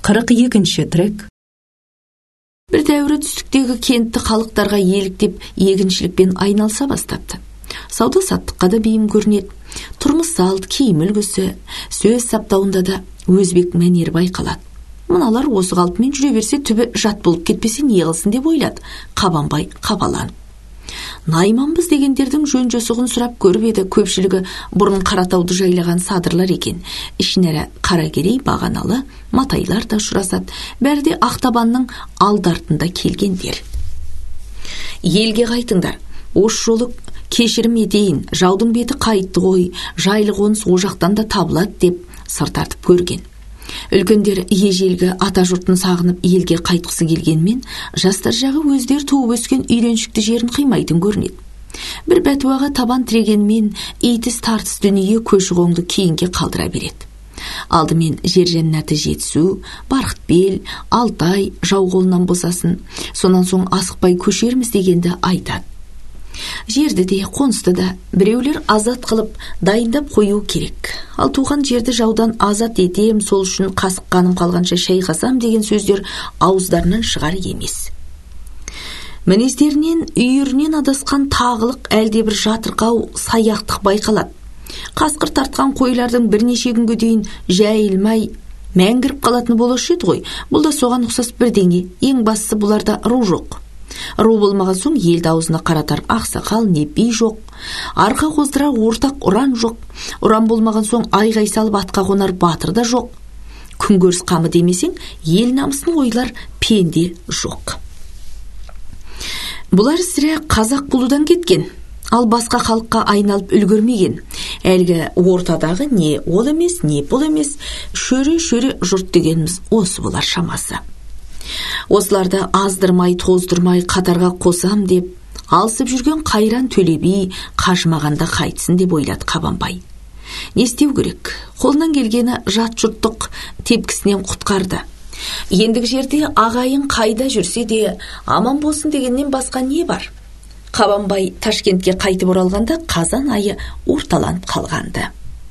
42-ші трек. Бір дәуірі түстіктегі кентті халықтарға еліктеп егіншілікпен айналса бастапты. Сауда-саттыққа да бейім көрінеді. Тұрмыс салт, киім үлгісі, сөз саптауында да өзбек мәнері байқалады. Мыналар осы қалпымен жүре берсе түбі жат болып кетпесе не қылсын деп ойлады Қабанбай қапаланып. Найманбыз дегендердің жөн-жосығын сұрап көріп еді, көпшілігі бұрын Қаратауды жайлаған садырлар екен. Ішінара Қаракерей, Бағаналы, Матайлар да ұшырасады. Бәрі де Ақтабанның алдартында келгендер. Елге қайтыңдар, ош жолы кешірім етейін, жаудың беті қайтты ғой, жайлы қоныс о жақтан да табылады деп сыр тартып көрген. Үлкендер ежелгі ата жұртын сағынып елге қайтқысы келгенмен, жастар жағы өздер туып өскен үйреншікті жерін қимайтын көрінеді. Бір бәтуаға табан тірегенмен, итіс тартыс дүние көші-қонды кейінге қалдыра береді. Алдымен жер жәннаты Жетісу, Барқытбел, Алтай жау қолынан босасын, сонан соң асықпай көшерміз дегенді айтады. Жерді де, қонысты да біреулер азат қылып, дайындап қою керек. Ал туған жерді жаудан азат етем, сол үшін қасыққаным қалғанша шайқасам деген сөздер ауыздарынан шығар емес. Мінездерінен, үйірінен адасқан тағылық әлде бір жатырқау саяқтық байқалады. Қасқыр тартқан қойлардың бірнеше күнге дейін жайылмай мәңгіріп қалатын болушы еді ғой. Бұл да соған ұқсас бірдеңе. Ең бастысы бұларда ру жоқ. Ру болмаған соң ел аузына қаратар ақсақал не би жоқ. Арқа қоздырар ортақ ұран жоқ. Ұран болмаған соң айғай салып атқа қонар батыр да жоқ. Күнкөріс қамы демесең, ел намысын ойлар пенде жоқ. Бұлар сірә қазақ болудан кеткен, ал басқа халыққа айналып үлгермеген. Әлгі ортадағы не ол емес, не бұл емес, шөре-шөре жұрт дегеніміз осы болар шамасы. Осыларды аздырмай, тоздырмай қатарға қосам деп, алысып жүрген Қайран Төле би қажымағанда қайтсын деп ойлады Қабанбай. Не істеу керек? Қолынан келгені жат жұрттық тепкісінен құтқарды. Ендігі жерде ағайын қайда жүрсе де аман болсын дегеннен басқа не бар? Қабанбай Ташкентке қайтып оралғанда қазан айы орталанып қалғанды.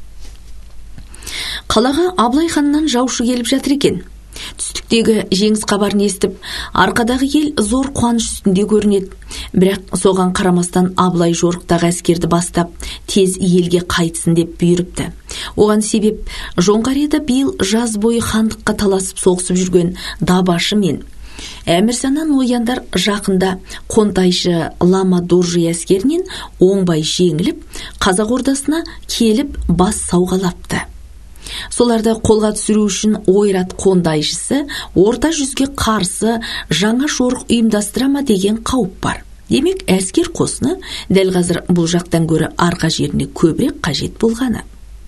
Қалаға Абылай ханнан жаушы келіп жатыр екен. Түстіктегі жеңіс хабарын естіп, арқадағы ел зор қуаныш үстінде көрінеді. Бірақ соған қарамастан Абылай жорықтағы әскерді бастап, тез елге қайтсын деп бұйырыпты. Оған себеп Жоңғарияда биыл жаз бойы хандыққа таласып соғысып жүрген Дабашы мен Әмірсаннан ояндар жақында Қонтайшы Лама Доржи әскерінен оңбай жеңіліп, Қазақ ордасына келіп бас сауғалапты. Соларды қолға түсіру үшін Ойрат Қондайшысы орта жүзге қарсы жаңа жорық ұйымдастырама деген қауіп бар. Демек, әскер қосыны дәл қазір бұл жақтан гөрі арқа жеріне көбірек қажет болғаны.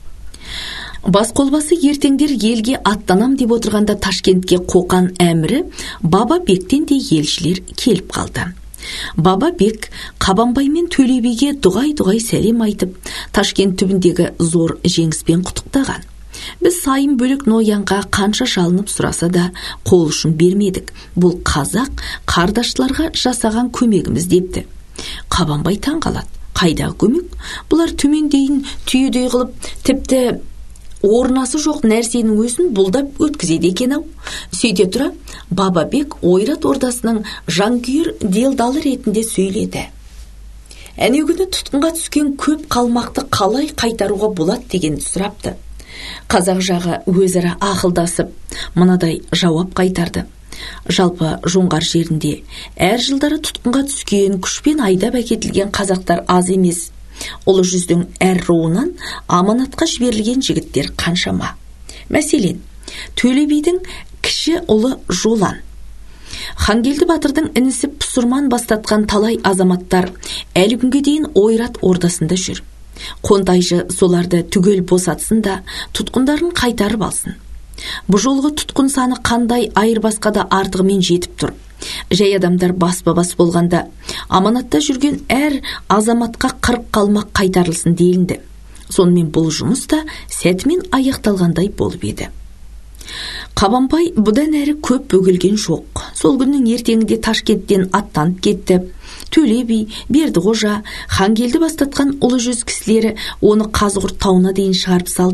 Бас қолбасы ертеңдер елге аттанам деп отырғанда Ташкентке Қоқан әмірі Баба Бектен де елшілер келіп қалды. Баба Бек Қабанбай мен Төле биге дұғай-дұғай сәлем айтып, Ташкент түбіндегі зор жеңіспен құттықтаған. Біз сайын бөлік ноянға қанша жалынып сұраса да қол ұшын бермедік. Бұл қазақ қардашларға жасаған көмегіміз депті. Қабанбай таң қалады. Қайдағы көмек? Бұлар төмендейін түйедей қылып, тіпті орнасы жоқ нәрсенің өзін бұлдап өткізеді екен-ау. Сөйте тұра, Баба Бек Ойрат ордасының жанкүйер делдалы ретінде сөйледі. Әнеугүні тұтқынға түскен көп қалмақты қалай қайтаруға болады деген сұрапты. Қазақ жағы өзара ақылдасып, мынадай жауап қайтарды. Жалпы жоңғар жерінде әр жылдары тұтқынға түскен, күшпен айдап әкетілген қазақтар аз емес. Ұлы жүздің әр руынан аманатқа жіберілген жігіттер қаншама. Мәселен, Төле бидің кіші ұлы Жолан, Хангелді батырдың інісі Пұсырман бастатқан талай азаматтар әлі күнге дейін Ойрат ордасында жүр. Қонтайшы соларды түгел босатсын да тұтқындарын қайтарып алсын. Бұл жолғы тұтқын саны қандай айырбасқа да артығымен жетіп тұр. Жай адамдар баспа-бас болғанда аманатта жүрген әр азаматқа 40 қалмақ қайтарылсын делінді. Сонымен бұл жұмыс та сәтімен аяқталғандай болып еді. Қабанбай бұдан әрі көп бөгелген жоқ. Сол күннің ертеңінде Ташкенттен аттанып кетті. Төле би, Бердіқожа, Хангелді бастатқан ұлы жүз кісілері оны Қазығұрт тауына дейін шығарып салды.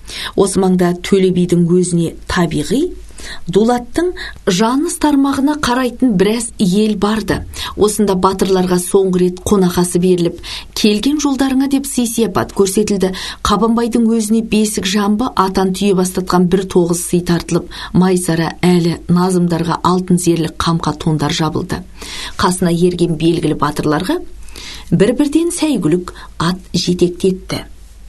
Осы маңда Төле бидің өзіне табиғи дулаттың жаныс тармағына қарайтын біраз ел барды. Осында батырларға соңғы рет қонақасы беріліп, келген жолдарыңа деп сый-сияпат көрсетілді. Қабанбайдың өзіне бесік жамбы атан түйе бастатқан бір тоғыз сый тартылып, майсара әлі назымдарға алтын зерлік қамқа тондар жабылды. Қасына ерген белгілі батырларға бір-бірден сәйгүлік ат жетектетті.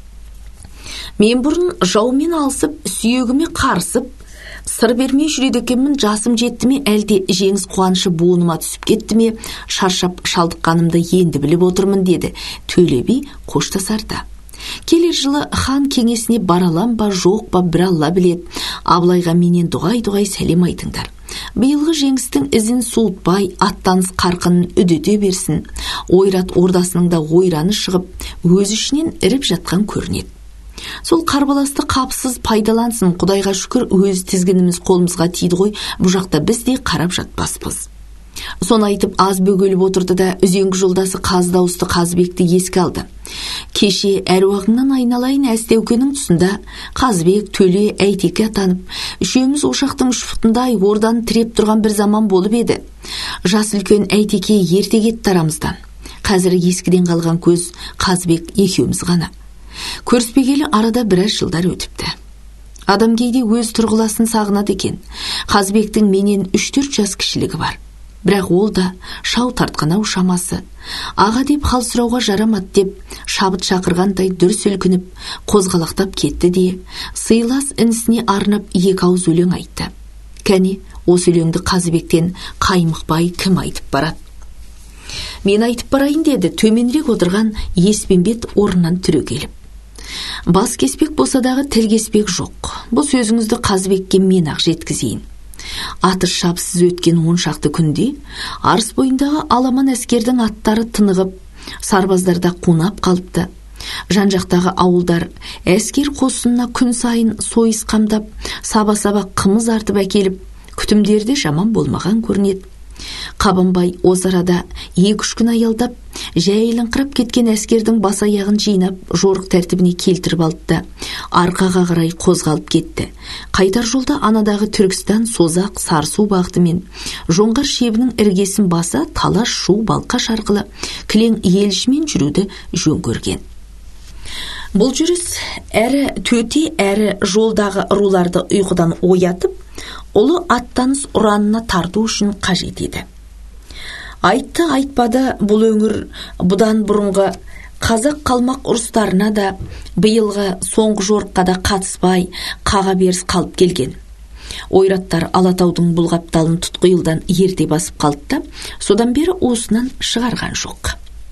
Мен бұрын жаумен алысып, сүйегіме қарысып, сыр бермей жүреді екенмін, жасым жетті ме, әлде жеңіс қуанышы буыныма түсіп кетті ме, шаршап шалдыққанымды енді біліп отырмын, деді Төле би қоштасарда. Келер жылы хан кеңесіне баралам ба, жоқ па, бір Алла біледі. Абылайға менен дұғай-дұғай сәлем айтыңдар. Биылғы жеңістің ізін суытпай, аттаныс қарқынын үдете берсін. Ойрат ордасының да ойраны шығып, өз ішінен іріп жатқан көрінеді. Сол қарбаласты қапсыз пайдалансын. Құдайға шүкір, өз тізгініміз қолымызға тиді ғой, бұл жақта біз де қарап жатпаспыз. Соны айтып аз бөгеліп отырды да үзеңгі жолдасы қаз дауысты Қазыбекті еске алды. Кеше әруағыңнан айналайын әстеукенің тұсында Қазыбек, Төле, Әйтеке атанып, үшеуміз ошақтың үш футындай орданы тіреп тұрған бір заман болып еді. Жас үлкен Әйтеке ерте кетті арамыздан. Қазір ескіден қалған көз Қазыбек екеуміз ғана. Көріспегелі арада біраз жылдар өтіпті. Адам кейде өз тұрғыласын сағынады екен. Қазыбектің менен 3-4 жас кішілігі бар. Бірақ ол да шау тартқан-ау шамасы. Аға деп хал сұрауға жарамады деп, шабыт шақырғандай дүр сілкініп, қозғалақтап кетті де, сыйлас інісіне арнап екі ауыз өлең айтты. Кәне, осы өлеңді Қазыбектен қаймықпай кім айтып барады? Мен айтып барайын, деді төменірек отырған Еспенбет орнынан түрегеліп. Бас кеспек болса дағы тіл кеспек жоқ. Бұл сөзіңізді Қазыбекке мен ақ жеткізейін. Атыс шапсыз өткен 10 шақты күнде арыс бойындағы аламан әскердің аттары тынығып, сарбаздарда қунап қалыпты. Жан-жақтағы ауылдар әскер қосынына күн сайын сойыс қамдап, саба-саба қымыз артып әкеліп, күтімдерде жаман болмаған көрінеді. Қабанбай осы арада 2-3 күн аялдап, жәйіліңқырап кеткен әскердің бас аяғын жинап, жорық тәртібіне келтіріп алды. Арқаға қарай қозғалып кетті. Қайтар жолда анадағы Түркістан, Созақ, Сарысу бағытымен жоңғар шебінің іргесін баса, Талас, Шу, Балқаш арқылы кілең елішімен жүруді жөн көрген. Бұл жүріс әрі төте, әрі жолдағы руларды ұйқыдан оятып, ұлы аттаныс ұранына тарту үшін қажет еді. Айтты айтпады, бұл өңір бұдан бұрынғы қазақ қалмақ ұрыстарына да, биылғы соңғы жорыққа да қатыспай, қаға беріс қалып келген. Ойраттар Алатаудың бұл қапталын тұтқиылдан ерте басып қалды, содан бері уысынан шығарған жоқ.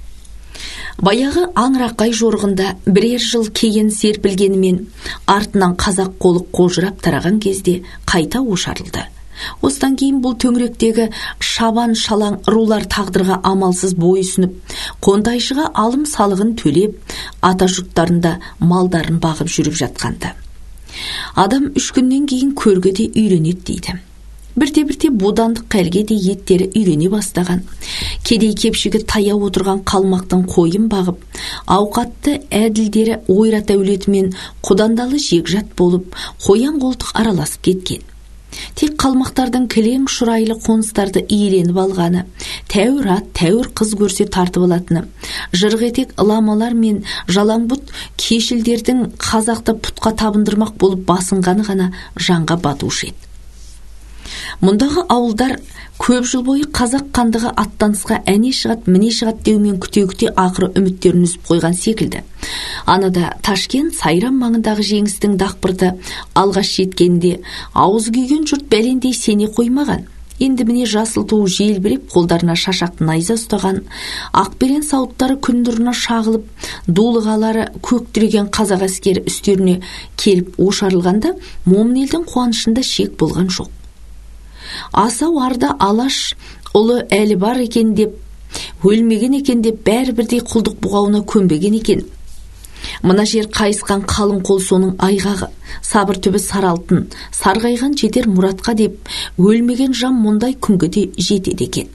Баяғы аңырақай жорығында бірер жыл кейін серпілгенімен, артынан қазақ қолы қожырап тараған кезде қайта ошарылды. Осыдан кейін бұл төңіректегі шабан шалаң рулар тағдырға амалсыз бойсынып, қонтайшыға алым салығын төлеп, ата жұрттарында малдарын бағып жүріп жатқанды. Адам 3 күннен кейін көрге де үйренеді дейді. Бірте-бірте бодандық қәлге де еттері үйрене бастаған. Кедей кепшігі таяу отырған қалмақтың қойын бағып, ауқатты әділдері ойрат әулетімен құдандалы жегжат болып, қоян қолтық араласып кеткен. Тек қалмақтардың кілең шұрайлы қоныстарды иеленіп алғаны, тәуір ат, тәуір қыз көрсе тартып алатыны, жырық етек ыламалар мен жалаңбұт кешілдердің қазақты пұтқа табындырмақ болып басынғаны ғана жанға батушы еді. Мұндағы ауылдар көп жыл бойы қазақ қандығы аттанысқа әне шығат, міне шығат деумен күте-күте ақыры үміттерін үзіп қойған секілді. Анада Ташкент, Сайрам маңындағы жеңістің дақпырды алғаш жеткенде ауыз күйген жұрт бәлендей сене қоймаған. Енді міне жасыл туы желбіреп, қолдарына шашақ найза ұстаған, ақберен сауыттары күн нұрына шағылып, дулығалары көктіреген қазақ әскері үстеріне келіп ошарылғанда, момын елдің қуанышында шек болған жоқ. Асау арда Алаш ұлы әлі бар екен деп, өлмеген екен деп, бәрі бірдей құлдық бұғауына көнбеген екен. Мына жер қайысқан қалың қол соның айғағы, сабыр түбі сары алтын, сарғайған жетер мұратқа деп, өлмеген жан мұндай күнге де жетеді екен.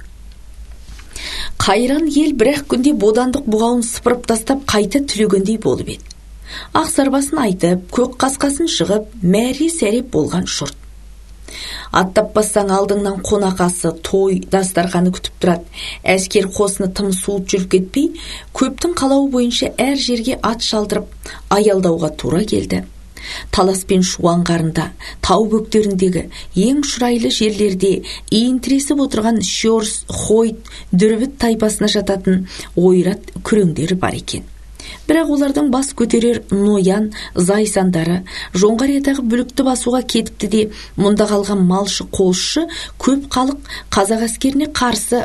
Қайран ел бір-ақ күнде бодандық бұғауын сыпырып тастап қайта түлегендей болып еді. Ақсарбасын айтып, көк қасқасын шығып, мәре сәреп болған жұрт. Аттап бассаң алдыңнан қонақасы, той, дастарханы күтіп тұрады. Әскер қосыны тым суыт жүріп кетпей, көптің қалауы бойынша әр жерге ат шалдырып, аялдауға тура келді. Талас пен Шуан қарында, тау бөктеріндегі ең шұрайлы жерлерде иін тіресіп отырған Щорс, Хойт, Дүрбіт тайпасына жататын ойрат күреңдері бар екен. Бірақ олардың бас көтерер ноян, зайсандары, Жоңғариядағы бүлікті басуға кетіпті де, мұнда қалған малшы, қолшы, көп халық қазақ әскеріне қарсы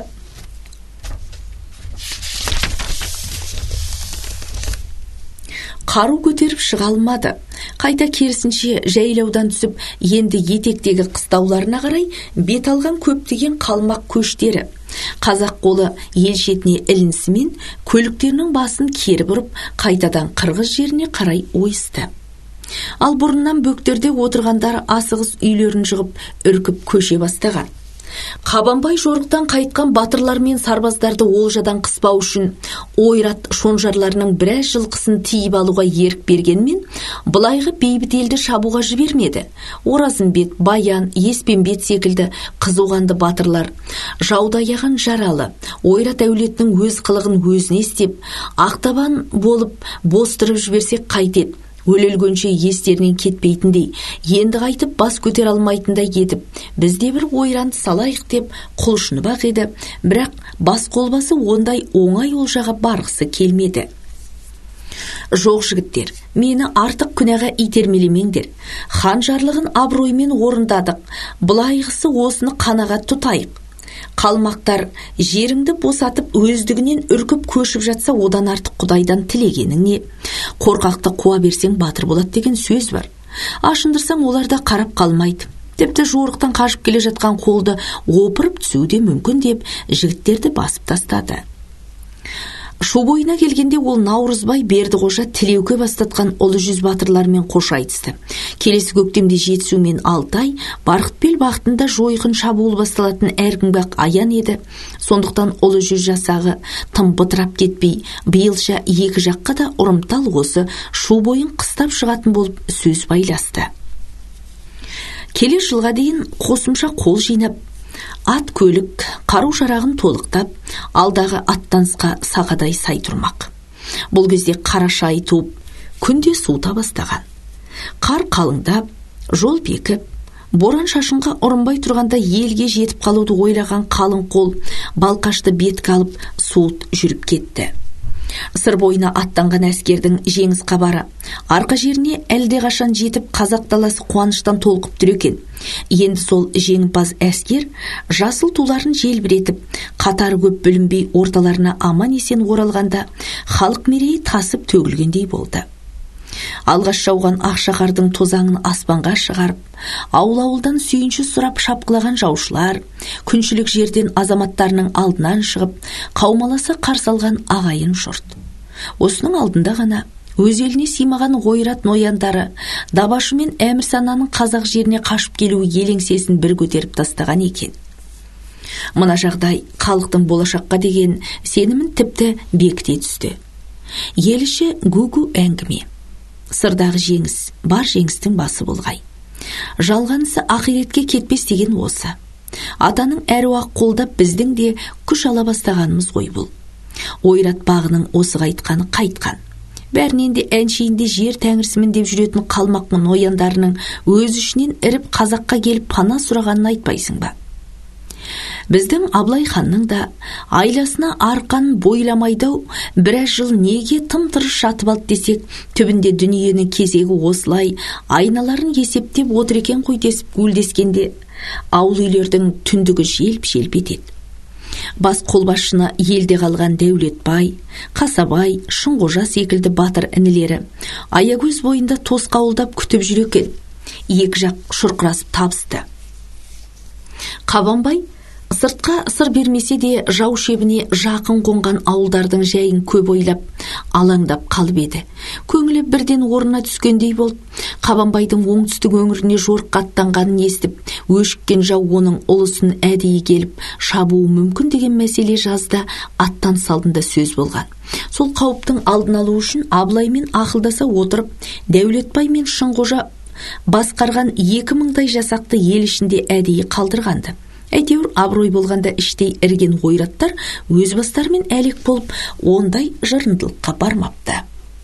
қару көтеріп шыға алмады. Қайта керісінше жайлаудан түсіп, енді етектегі қыстауларына қарай бет алған көптеген қалмақ көштері. Қазақ қолы ел шетіне ілінісімен көліктерінің басын кері бұрып, қайтадан қырғыз жеріне қарай ойысты. Ал бұрыннан бөктерде отырғандар асығыс үйлерін жығып, үркіп көше бастаған. Қабанбай жорықтан қайтқан батырлар мен сарбаздарды олжадан қыспау үшін ойрат шонжарларының біраз жылқысын тиіп алуға ерік бергенмен, былайғы бейбіт елді шабуға жібермеді. Оразымбет, Баян, Еспенбет секілді қызуғанды батырлар, жауда аяған жаралы, ойрат әулетінің өз қылығын өзіне істеп, ақтабан болып бостырып жіберсек қайтеді. Өлелгенше естерінен кетпейтіндей, енді қайтып бас көтер алмайтындай етіп, бізде бір ойранды салайық деп құлшыны бақ еді, бірақ бас қолбасы ондай оңай олжаға барғысы келмеді. Жоқ жігіттер, мені артық күнәға итермелемеңдер. Хан жарлығын абыроймен орындадық, былайғысы осыны қанағат тұтайық. Қалмақтар жеріңді босатып өздігінен үркіп көшіп жатса, одан артық құдайдан тілегенің не? Қорқақты қуа берсең батыр болады деген сөз бар. Ашындырсаң олар да қарап қалмайды. Тіпті жорықтан қашып келе жатқан қолды опырып түсуі де мүмкін деп жігіттерді басып тастады. Шу бойына келгенде ол Наурызбай, Бердіқожа, Тілеуке бастатқан ұлы жүз батырлармен қош айтысты. Келесі көктемде Жетісу мен Алтай, Барқытбел бағытында жойқын шабуыл басталатын әркімбақ аян еді. Сондықтан ұлы жүз жасағы тым бытырап кетпей, биылша екі жаққа да ұрымтал осы Шу бойын қыстап шығатын болып сөз байласты. Келер жылға дейін қосымша қол жинап, ат көлік, қару жарағын толықтап, алдағы аттанысқа сағадай сай тұрмақ. Бұл кезде қараша ай туып, күнде суыта бастаған. Қар қалыңдап, жол бекіп, боран шашынға ұрынбай тұрғанда елге жетіп қалуды ойлаған қалың қол балқашты бетке алып суыт жүріп кетті. Сыр бойына аттанған әскердің жеңіс хабары арқа жеріне әлде қашан жетіп, қазақ даласы қуаныштан толқып тұр екен. Енді сол жеңімпаз әскер жасыл туларын желбіретіп, қатары көп бүлінбей орталарына аман есен оралғанда халық мерейі тасып төгілгендей болды. Алғаш жауған ақшақардың тозаңын аспанға шығарып, ауыл-ауылдан сүйінші сұрап шапқылаған жаушылар, күншілік жерден азаматтарының алдынан шығып, қаумаласа қарсы алған ағайын жұрт. Осының алдында ғана өз еліне сыймаған ойрат нояндары Дабашы мен Әмірсананың қазақ жеріне қашып келуі елеңсесін бір көтеріп тастаған екен. Мына жағдай халықтың болашаққа деген сенімін тіпті бекіте түсті. Ел іші гу-гу әңгіме. Сырдағы жеңіс, бар жеңістің басы болғай. Жалғанысы ақиретке кетпес деген осы. Атаның әруақ қолдап біздің де күш ала бастағанымыз ғой бұл. Ойрат бағының осы қайтқаны қайтқан. Бәрінен де әншейінде жер тәңірсімін деп жүретін қалмақ нояндарының өз ішінен іріп қазаққа келіп пана сұрағанын айтпайсың ба? Біздің Абылай ханның да айласына арқан бойламайдау біраз жыл неге тым-тырыс жатып алды десек, түбінде дүниенің кезегі осылай айналарын есептеп отыр екен ғой десіп гүлдескенде, ауыл үйлердің түндігі желп-желп етеді. Бас қолбасшыны елде қалған Дәулетбай, Қасабай, Шыңғожа секілді батыр інілері аягөз бойында тосқауылдап күтіп жүр екен. Екі жақ шұрқырасып табысты. Қабанбай Сыртқа сыр бермесе де жау шебіне жақын қонған ауылдардың жайын көп ойлап, алаңдап қалып еді. Көңілі бірден орнына түскендей болып, Қабанбайдың оңтүстік өңіріне жорыққа аттанғанын естіп, өшіккен жау оның ұлысын әдейі келіп шабуы мүмкін деген мәселе жазда аттан салдында сөз болған. Сол қауіптің алдын алу үшін Абылаймен ақылдаса отырып, Дәулетбай мен Шынқожа басқарған 2000-дай жасақты ел ішінде әдейі қалдырғанды. Әйтеуір абырой болғанда іштей ірген ойраттар өз бастарымен әлек болып, ондай жырындылыққа бармапты.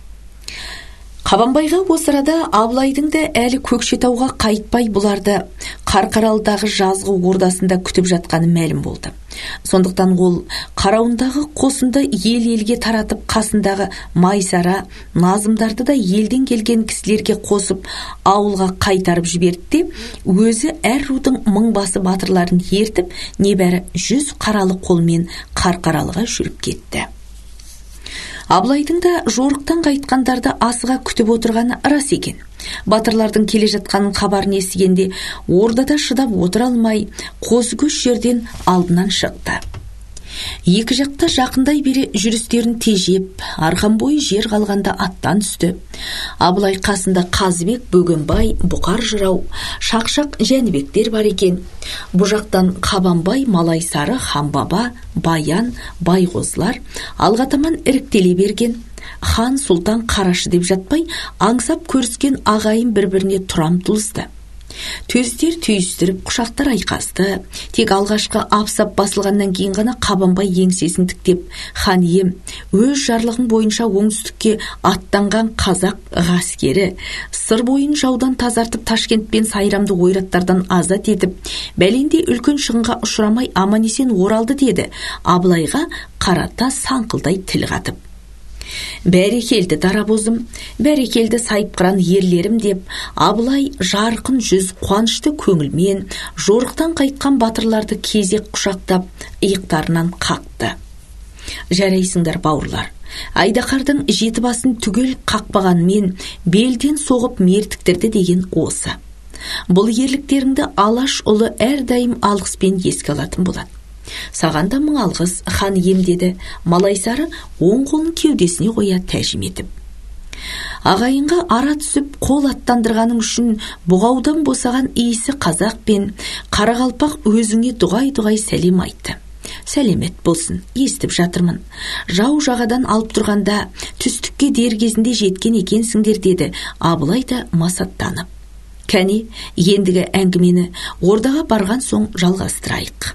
Қабанбайға осы арада Абылайдың да әлі Көкшетауға қайтпай бұларды Қарқаралыдағы жазғы ордасында күтіп жатқаны мәлім болды. Сондықтан ол қарауындағы қосынды ел-елге таратып, қасындағы Майсара, Назымдарды да елден келген кісілерге қосып ауылға қайтарып жіберді, өзі әр рудың мыңбасы батырларын ертіп, небәрі 100 қаралы қолмен Қарқаралыға жүріп кетті. Абылайдың да жорықтан қайтқандарды асыға күтіп отырғаны рас екен. Батырлардың келе жатқанын хабарын естігенде ордада шыдап отыра алмай, қос көш жерден алдынан шықты. Екі жақта жақындай бере жүрістерін тежеп, арқан бойы жер қалғанда аттан түсті. Абылай қасында Қазыбек, Бөгенбай, Бұқар жырау, Шақшақ Жәнібектер бар екен. Бұ жақтан Қабанбай, Малайсары, Ханбаба, Баян, Байғозлар, алғатаман іріктеле берген. Хан Сұлтан Қарашы деп жатпай, аңсап көріскен ағайын бір-біріне тұрам тұлысты. Төстер түйістіріп, құшақтар айқасты. Тек алғашқы апсап басылғаннан кейін ғана Қабанбай еңсесін тіктеп, хан ием, өз жарлығың бойынша оңтүстікке аттанған қазақ ғаскері, сыр бойын жаудан тазартып, Ташкент пен Сайрамды ойраттардан азат етіп, бәленде үлкен шығынға ұшырамай аман-есен оралды деді, Абылайға қарата саңқылдай тіл қатып. Бәрекелді дарабозым, бәрекелді сайыпқыран ерлерім деп, Абылай жарқын жүз қуанышты көңілмен жорықтан қайтқан батырларды кезек құшақтап, иықтарынан қақты. Жарайсыңдар бауырлар, Айдақардың 7 басын түгел қақпағанмен белден соғып мертіктірді деген осы. Бұл ерліктеріңді Алаш ұлы әрдайым алғыспен еске алатын болады. Саған да мың алғыс, хан ием, деді Малайсары оң қолын кеудесіне қоя тәжім етіп. Ағайынға ара түсіп қол аттандырғаның үшін бұғаудан босаған иісі қазақ пен Қарақалпақ өзіңе дұғай сәлем айтты. Сәлемет болсын, естіп жатырмын. Жау жағадан алып тұрғанда түстікке дер кезінде жеткен екенсіңдер, деді Абылай да масаттанып. Кәне, ендігі әңгімені ордаға барған соң жалғастырайық.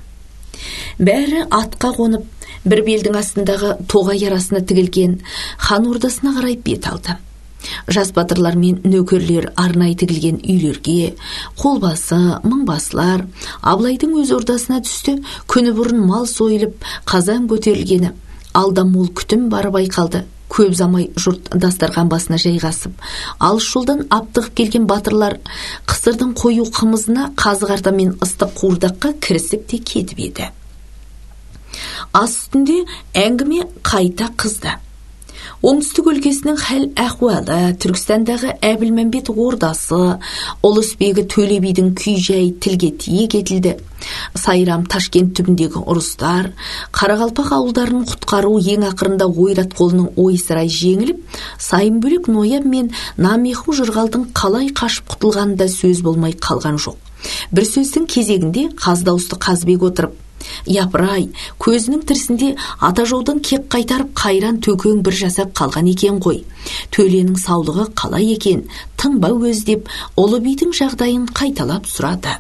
Бәрі атқа қонып, бір белдің астындағы тоғай арасына тігілген хан ордасына қарай бет алды. Жас батырлар мен нөкерлер арнай тігілген үйлерге, қолбасы, мыңбасылар Абылайдың өз ордасына түсті. Күні бұрын мал сойылып, қазан көтерілгені, алда мол күтім бары байқалды. Көп замай жұрт дастархан басына жайғасып, алыс жолдан аптығып келген батырлар қысырдың қою қымызына, қазығарда мен ыстық қуырдаққа кірісіп те кетіп еді. Ас үстінде әңгіме қайта қызды. Оңтүстік өлкесінің хәл әхуалы, Түркістандағы Әбілмәмбет ордасы, Ұлысбегі Төле бидің күй-жай тілге тиек етілді. Сайрам, Ташкент түбіндегі ұрыстар, Қарақалпақ ауылдарын құтқару ең ақырында ойрат қолының ойсырай жеңіліп, Сайынбөлек Нояб мен Намеху Жырғалдың қалай қашып құтылғанында сөз болмай қалған жоқ. Бір сөздің кезегінде қаздаусты Қазбек отырып, япырай, көзінің тірісінде атажаудан кеп қайтарып қайран төкең бір жасап қалған екен ғой. Төленің саулығы қалай екен, тыңба өз деп, ұлы бидің жағдайын қайталап сұрады.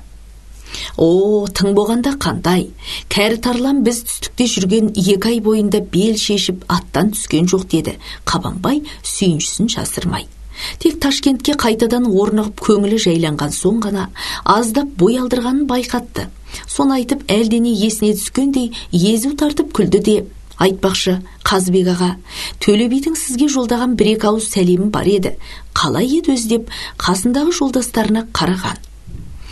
О, тың болғанда қандай? Кәрі тарлан біз түстікте жүрген 2 ай бойында бел шешіп аттан түскен жоқ, деді Қабанбай сүйіншісін жасырмай. Тек Ташкентке қайтадан орнығып көңілі жайланған соң ғана аздап бой алдырғанын байқатты. Соны айтып, әлдене есіне түскендей езу тартып күлді де, айтпақшы, Қазбек аға, Төле бидің сізге жолдаған 1-2 ауыз сәлемі бар еді. Қалай еді өзі деп қасындағы жолдастарына қараған.